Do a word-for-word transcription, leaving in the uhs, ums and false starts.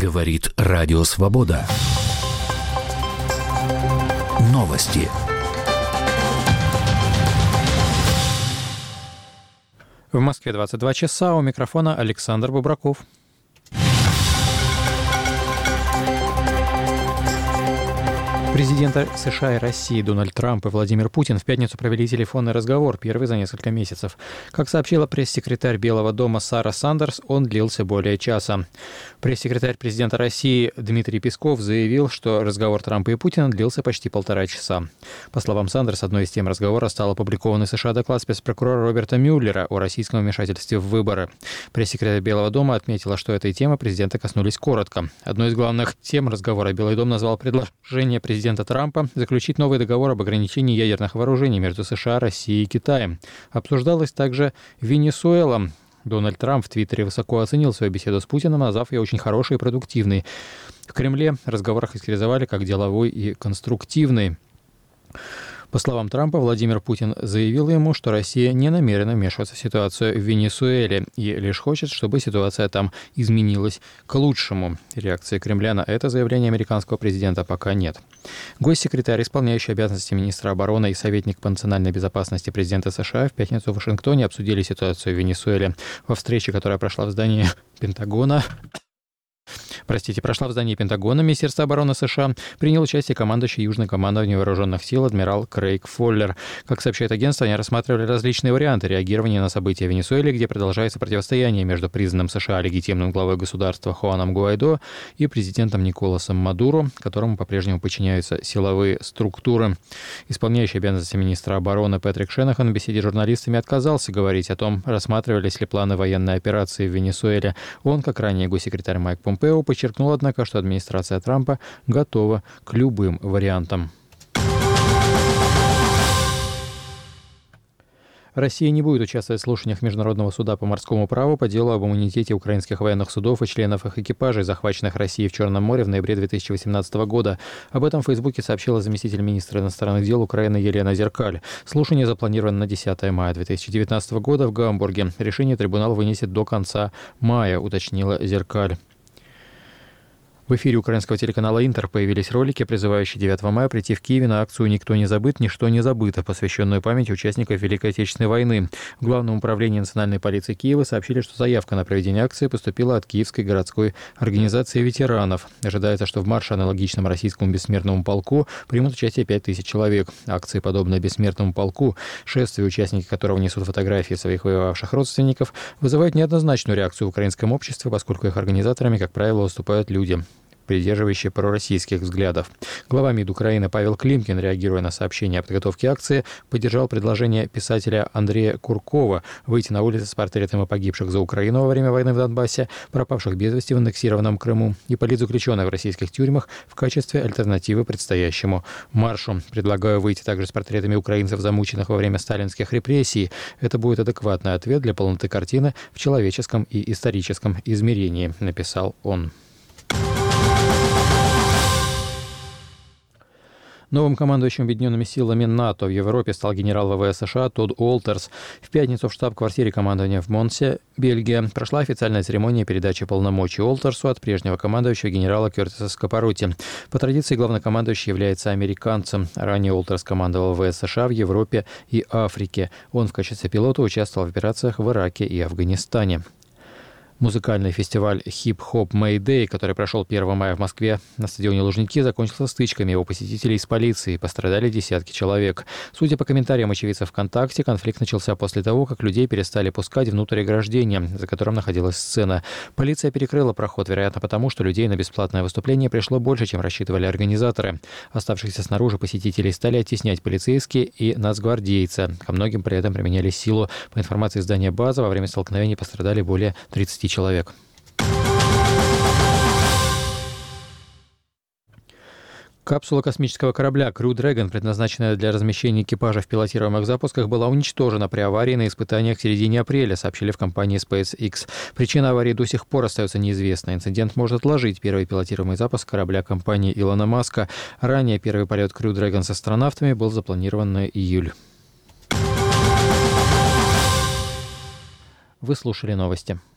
Говорит Радио Свобода. Новости. В Москве двадцать два часа. У микрофона Александр Бубраков. Президенты США и России Дональд Трамп и Владимир Путин в пятницу провели телефонный разговор, первый за несколько месяцев. Как сообщила пресс-секретарь Белого дома Сара Сандерс, он длился более часа. Пресс-секретарь президента России Дмитрий Песков заявил, что разговор Трампа и Путина длился почти полтора часа. По словам Сандерс, одной из тем разговора стал опубликованный в США доклад спецпрокурора Роберта Мюллера о российском вмешательстве в выборы. Пресс-секретарь Белого дома отметила, что этой темы президенты коснулись коротко. Одной из главных тем разговора Белый дом назвал предложение президента президента Трампа заключить новый договор об ограничении ядерных вооружений между США, Россией и Китаем. Обсуждалась также Венесуэла. Дональд Трамп в Твиттере высоко оценил свою беседу с Путиным, назвав ее очень хорошей и продуктивной. В Кремле разговор характеризовали как деловой и конструктивный. По словам Трампа, Владимир Путин заявил ему, что Россия не намерена вмешиваться в ситуацию в Венесуэле и лишь хочет, чтобы ситуация там изменилась к лучшему. Реакции Кремля на это заявление американского президента пока нет. Госсекретарь, исполняющий обязанности министра обороны и советник по национальной безопасности президента США в пятницу в Вашингтоне обсудили ситуацию в Венесуэле. Во встрече, которая прошла в здании Пентагона... Простите, прошла в здании Пентагона Министерства обороны США, принял участие командующий Южным командованием вооруженных сил адмирал Крейг Фоллер. Как сообщает агентство, они рассматривали различные варианты реагирования на события в Венесуэле, где продолжается противостояние между признанным США легитимным главой государства Хуаном Гуайдо и президентом Николасом Мадуро, которому по-прежнему подчиняются силовые структуры. Исполняющий обязанности министра обороны Патрик Шенахан в беседе с журналистами отказался говорить о том, рассматривались ли планы военной операции в Венесуэле. Он, как ранее госсекретарь Майк Помпео, подчеркнул, однако, что администрация Трампа готова к любым вариантам. Россия не будет участвовать в слушаниях Международного суда по морскому праву по делу об иммунитете украинских военных судов и членов их экипажей, захваченных Россией в Черном море в ноябре две тысячи восемнадцатого года. Об этом в Фейсбуке сообщила заместитель министра иностранных дел Украины Елена Зеркаль. Слушание запланировано на десятое мая две тысячи девятнадцатого года в Гамбурге. Решение трибунал вынесет до конца мая, уточнила Зеркаль. В эфире украинского телеканала «Интер» появились ролики, призывающие девятого мая прийти в Киеве на акцию «Никто не забыт, ничто не забыто», посвященную памяти участников Великой Отечественной войны. В Главном управлении национальной полиции Киева сообщили, что заявка на проведение акции поступила от Киевской городской организации ветеранов. Ожидается, что в марше, аналогичном российскому бессмертному полку, примут участие пять тысяч человек. Акции, подобные бессмертному полку, шествия, участники которого несут фотографии своих воевавших родственников, вызывают неоднозначную реакцию в украинском обществе, поскольку их организаторами, как правило, выступают люди, придерживающие пророссийских взглядов. Глава МИД Украины Павел Климкин, реагируя на сообщение о подготовке акции, поддержал предложение писателя Андрея Куркова выйти на улицы с портретами погибших за Украину во время войны в Донбассе, пропавших без вести в аннексированном Крыму и политзаключенных в российских тюрьмах в качестве альтернативы предстоящему маршу. Предлагаю выйти также с портретами украинцев, замученных во время сталинских репрессий. Это будет адекватный ответ для полноты картины в человеческом и историческом измерении, написал он. Новым командующим объединенными силами НАТО в Европе стал генерал ВВС США Тодд Уолтерс. В пятницу в штаб-квартире командования в Монсе, Бельгия, прошла официальная церемония передачи полномочий Уолтерсу от прежнего командующего генерала Кёртиса Скапаротти. По традиции главнокомандующий является американцем. Ранее Уолтерс командовал ВВС США в Европе и Африке. Он в качестве пилота участвовал в операциях в Ираке и Афганистане. Музыкальный фестиваль «Хип-хоп Мэйдэй», который прошел первого мая в Москве на стадионе Лужники, закончился стычками у посетителей с полицией. Пострадали десятки человек. Судя по комментариям очевидцев ВКонтакте, конфликт начался после того, как людей перестали пускать внутрь ограждения, за которым находилась сцена. Полиция перекрыла проход, вероятно, потому что людей на бесплатное выступление пришло больше, чем рассчитывали организаторы. Оставшихся снаружи посетителей стали оттеснять полицейские и нацгвардейцы. Ко многим при этом применяли силу. По информации издания «База», во время столкновений пострадали более тридцати человек. Капсула космического корабля Crew Dragon, предназначенная для размещения экипажа в пилотируемых запусках, была уничтожена при аварии на испытаниях в середине апреля, сообщили в компании SpaceX. Причина аварии до сих пор остается неизвестной. Инцидент может отложить первый пилотируемый запуск корабля компании Илона Маска. Ранее первый полет Crew Dragon с астронавтами был запланирован на июль. Вы слушали новости.